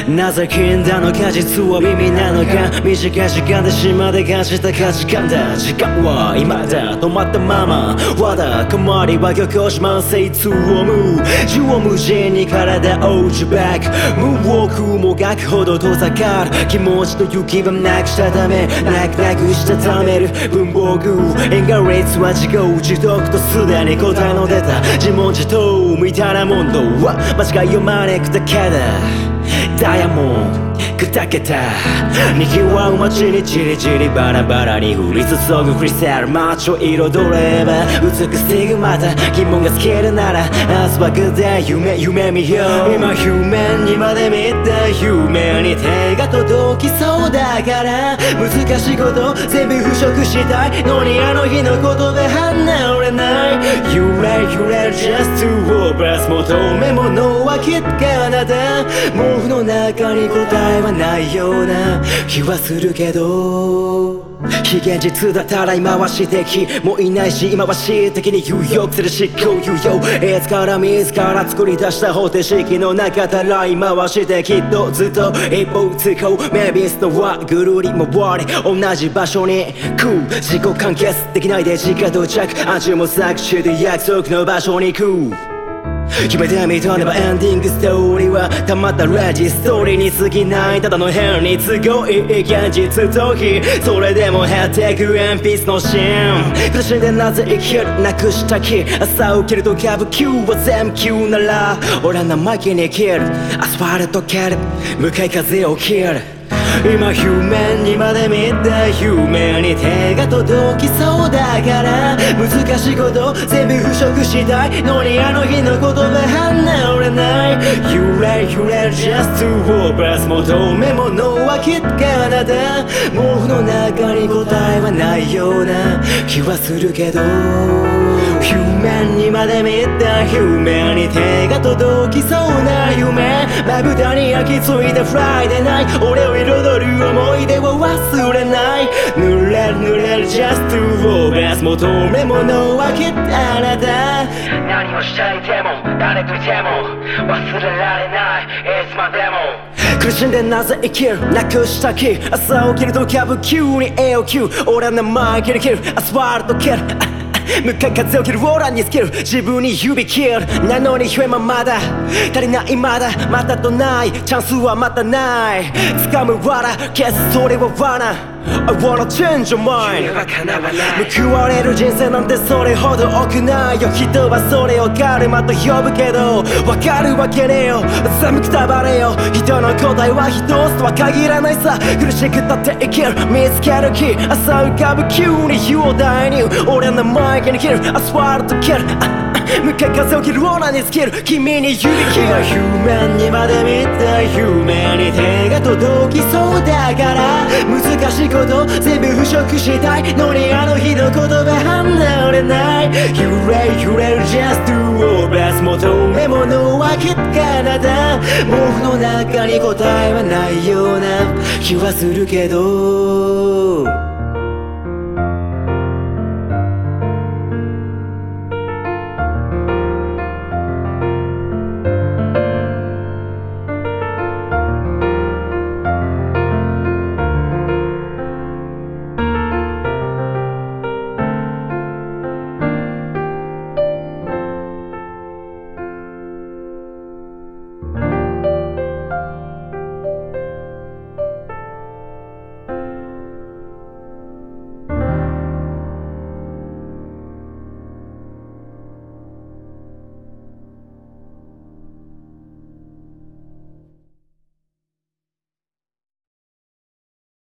なぜ禁断の果実は耳なのか。短い時間で島で感じた価値観だ。時間は今だ止まったままわだかまりは漁港島精通を無縦横無尽に体を打ちバックムーンウォークもがくほど遠ざかる気持ちと勇気はなくしたため泣くしたためる文房具縁が列は違う自読とすでに答えの出た自問自答みたいなものは間違いを招くだけだ。ダイヤモンド砕けたにぎわう街にじりじりバラバラに降り注ぐクリスタル街を彩れば美しくまた疑問が尽きるなら明日はグで夢見よう。今夢にまで見た夢に手が届きそうだから難しいこと全部払拭したいのにあの日のことで離れない揺れ just to over 求め物はきっかなだ毛布の中に答えはないような気はするけど非現実だったら今は私的もういないし今は私的に有欲する思考有用いつから自ら作り出した方程式の中たら今は私的とずっと一方通行メビスの輪ぐるり回り同じ場所に来る自己完結できないで時間到着暗中も作中で約束の場所に行く決めてみたねばエンディングストーリーはたまったラジストーリーに過ぎないただの変に都合いい現実逃避それでも減ってく鉛筆の芯苦しんでなぜ生きるなくした気朝起きると歌舞伎は全部急なら俺は生意気に生きるアスファルト蹴る向かい風を切る今夢にまで見た夢に手が届きそうだから難しいこと全部払拭したいのにあの日のことで離れない揺れ just to over 求め物はきっかなだ毛布の中に答えはないような気はするけど夢にまで見た夢に手が届きそうな夢まぶたに焼き付いたフライデーナイト俺を彩る思い出を忘れない濡れる just to over 求め物はきっとあなた何をしていても誰といても忘れられないいつまでも苦しんでなぜ生きるなくした気朝起きると歌舞伎に AOQ 俺は生意気に生きるアスファルト蹴る向かい風を切るオーラにつける自分に指切るなのに夢はまだ足りないまだまたとないチャンスはまたない掴む罠消すそれは罠I wanna change your mind 報われる人生なんてそれほど多くないよ人はそれをカルマと呼ぶけどわかるわけねえよ全部くたばれよ人の答えは一つとは限らないさ苦しくたって生きる見つける気朝浮かぶ急に雄大に俺の前に切るアスファルト蹴る向かい風を切るオーラにつける君に指切る夢にまで見た夢に手が届きそうだから難しいこと全部払拭したいのにあの日の言葉離れない揺れる just to over 求め物はきっかなだ毛布の中に答えはないような気はするけど